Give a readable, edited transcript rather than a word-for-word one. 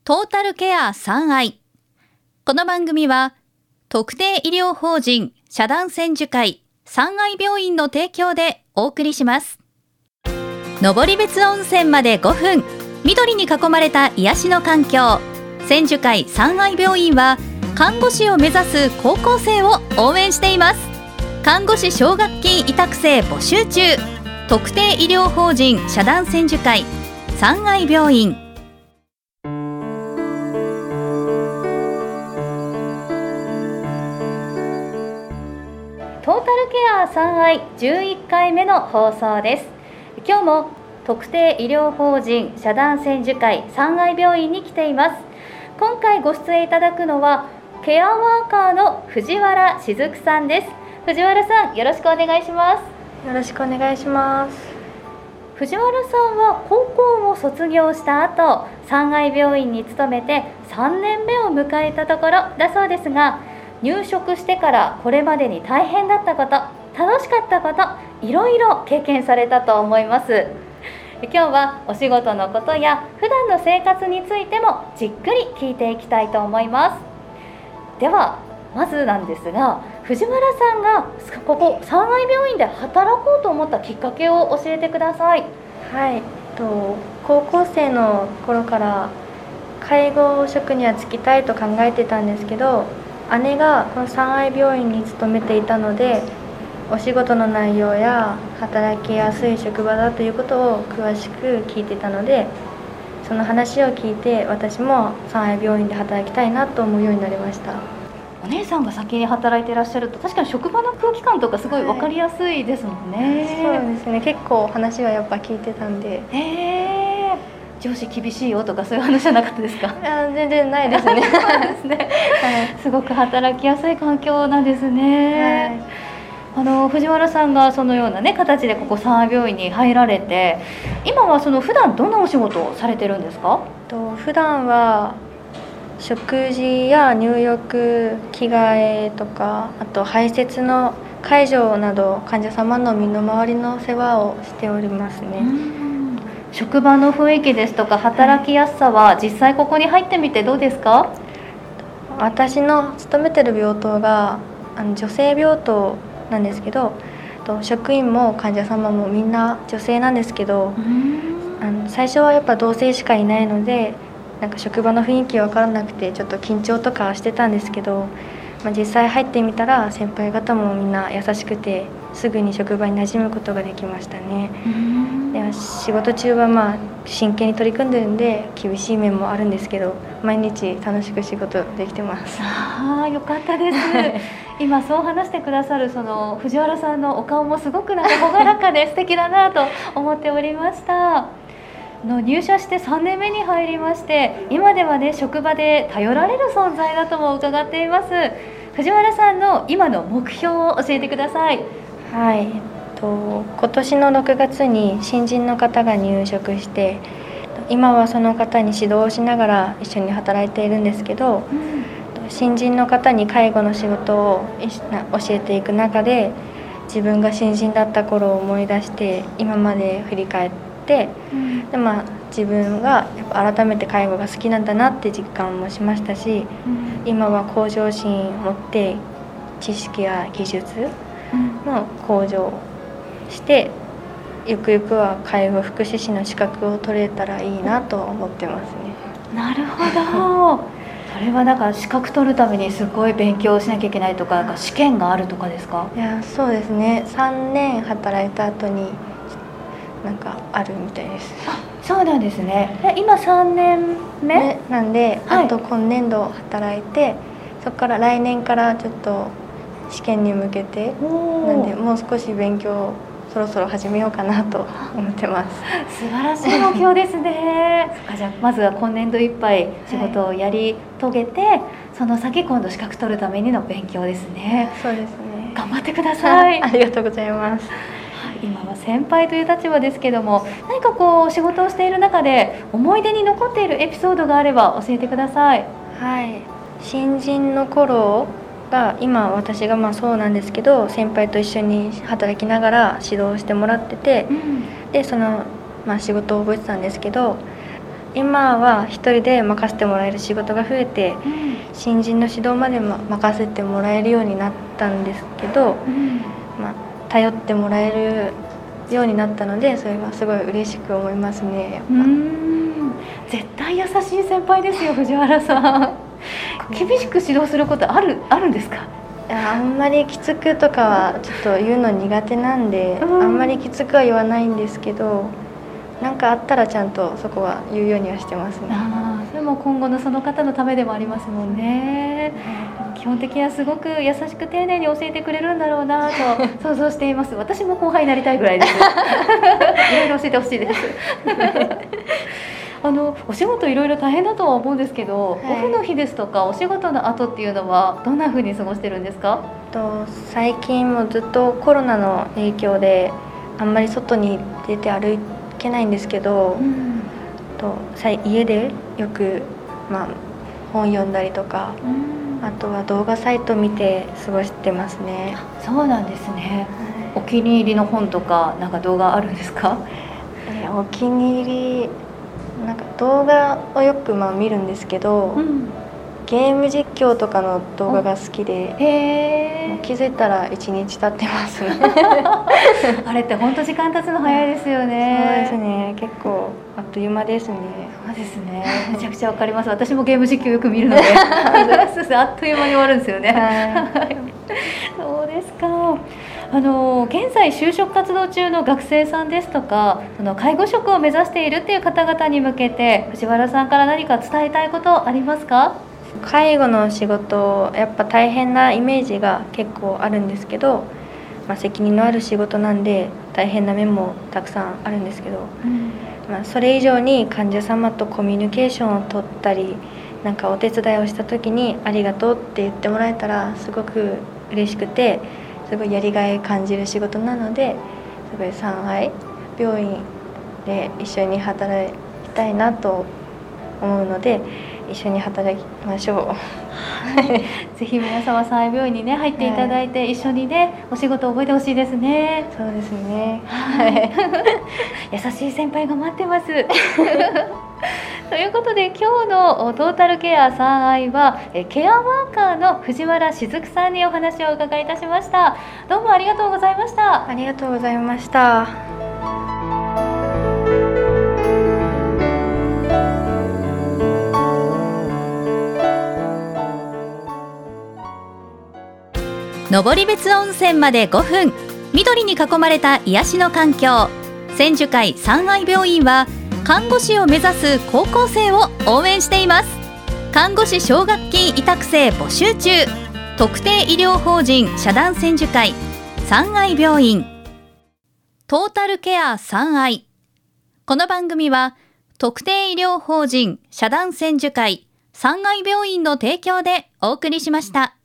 トータルケア3愛。この番組は特定医療法人社団専修会三愛病院の提供でお送りします。登別温泉まで5分、緑に囲まれた癒しの環境、専修会三愛病院は看護師を目指す高校生を応援しています。看護師奨学金委託生募集中。特定医療法人社団専修会三愛病院。トータルケア三愛11回目の放送です。今日も特定医療法人社団専修会三愛病院に来ています。今回ご出演いただくのはケアワーカーの藤原雫さんです。藤原さん、よろしくお願いします。 よろしくお願いします。 藤原さんは高校を卒業した後、三愛病院に勤めて3年目を迎えたところだそうですが、入職してからこれまでに大変だったこと、楽しかったこと、いろいろ経験されたと思います。今日はお仕事のことや普段の生活についてもじっくり聞いていきたいと思います。ではまずなんですが、藤原さんがここ三愛病院で働こうと思ったきっかけを教えてください。 はい、高校生の頃から介護職には就きたいと考えてたんですけど、姉がこの三愛病院に勤めていたので、お仕事の内容や働きやすい職場だということを詳しく聞いてたので、その話を聞いて私も三愛病院で働きたいなと思うようになりました。 お姉さんが先に働いていらっしゃると、確かに職場の空気感とかすごい分かりやすいですもんね。 そうですね、結構話はやっぱ聞いてたんで。 上司厳しいよとかそういう話じゃなかったですか？ 全然ないですね。 そうですね、はい、すごく働きやすい環境なんですね。藤原さんがそのような、形でここ三愛病院に入られて、今は普段どんなお仕事をされてるんですか？ 普段は食事や入浴、着替えとか、あと排泄の介助など患者様の身の回りの世話をしておりますね。 職場の雰囲気ですとか働きやすさは実際ここに入ってみてどうですか？ 私の勤めてる病棟が女性病棟なんですけど、職員も患者様もみんな女性なんですけど、最初はやっぱ同性しかいないので、職場の雰囲気分からなくてちょっと緊張とかしてたんですけど、実際入ってみたら先輩方もみんな優しくて、すぐに職場に馴染むことができましたね。で、仕事中は真剣に取り組んでるんで厳しい面もあるんですけど、毎日楽しく仕事できてます。 よかったです。今そう話してくださる藤原さんのお顔もすごく朗らかで素敵だなと思っておりました。入社して3年目に入りまして、今では職場で頼られる存在だとも伺っています。藤原さんの今の目標を教えてください。 はい、今年の6月に新人の方が入職して、今はその方に指導をしながら一緒に働いているんですけど、新人の方に介護の仕事を教えていく中で、自分が新人だった頃を思い出して今まで振り返って、で自分がやっぱ改めて介護が好きなんだなって実感もしましたし、今は向上心を持って知識や技術の向上して、ゆくゆくは介護福祉士の資格を取れたらいいなと思ってますね。 なるほど。それは資格取るためにすごい勉強しなきゃいけないとか、試験があるとかですか？ いや、そうですね、3年働いた後にあるみたいです。 そうなんですね。今3年目なんで、あと今年度働いて、そこから来年からちょっと試験に向けてなんで、もう少し勉強そろそろ始めようかなと思ってます。 素晴らしい目標ですね。じゃあまずは今年度いっぱい仕事をやり遂げて、その先今度資格取るためにの勉強ですね。 そうですね、 頑張ってください。 ありがとうございます。 今は先輩という立場ですけども、何か仕事をしている中で思い出に残っているエピソードがあれば教えてください。 はい、新人の頃が、今私がそうなんですけど、先輩と一緒に働きながら指導してもらってて、で仕事を覚えてたんですけど、 今は一人で任せてもらえる仕事が増えて、新人の指導まで任せてもらえるようになったんですけど、頼ってもらえるようになったので、それはすごい嬉しく思いますね。やっぱ絶対優しい先輩ですよ、藤原さん。厳しく指導することあるんですか？ あんまりきつくとかはちょっと言うの苦手なんで、あんまりきつくは言わないんですけど、何かあったらちゃんとそこは言うようにはしてますね。 それも今後のその方のためでもありますもんね。基本的にはすごく優しく丁寧に教えてくれるんだろうなと想像しています。私も後輩になりたいぐらいです。いろいろ教えてほしいです。お仕事いろいろ大変だとは思うんですけど、オフの日ですとかお仕事の後っていうのはどんな風に過ごしてるんですか？ 最近もずっとコロナの影響であんまり外に出て歩けないんですけど、家でよく、本読んだりとか、あとは動画サイト見て過ごしてますね。 そうなんですね。お気に入りの本とかなんか動画あるんですか？ お気に入りなんか動画をよく見るんですけど、ゲーム実況とかの動画が好きで、もう気づいたら1日経ってますね。 あれって本当時間経つの早いですよね。 そうですね、結構あっという間ですね。 そうですね、めちゃくちゃわかります。私もゲーム実況よく見るのであっという間に終わるんですよね。そうですか。現在就職活動中の学生さんですとか、介護職を目指しているっていう方々に向けて藤原さんから何か伝えたいことありますか？ 介護の仕事やっぱ大変なイメージが結構あるんですけど、責任のある仕事なんで大変な面もたくさんあるんですけど、それ以上に患者様とコミュニケーションを取ったり、なんかお手伝いをした時にありがとうって言ってもらえたらすごく嬉しくて、すごいやりがい感じる仕事なので、すごい三愛病院で一緒に働きたいなと思うので、一緒に働きましょう。ぜひ皆様三愛病院にね入っていただいて、一緒にねお仕事を覚えてほしいですね。 そうですね。 優しい先輩が待ってます。ということで今日のトータルケア三愛はケアワーカーの藤原雫さんにお話をお伺いいたしました。どうもありがとうございました。 ありがとうございました。 登別温泉まで5分、緑に囲まれた癒しの環境、千樹海三愛病院は看護師を目指す高校生を応援しています。看護師奨学金委託生募集中。特定医療法人社団千樹会三愛病院、トータルケア三愛。この番組は特定医療法人社団千樹会三愛病院の提供でお送りしました。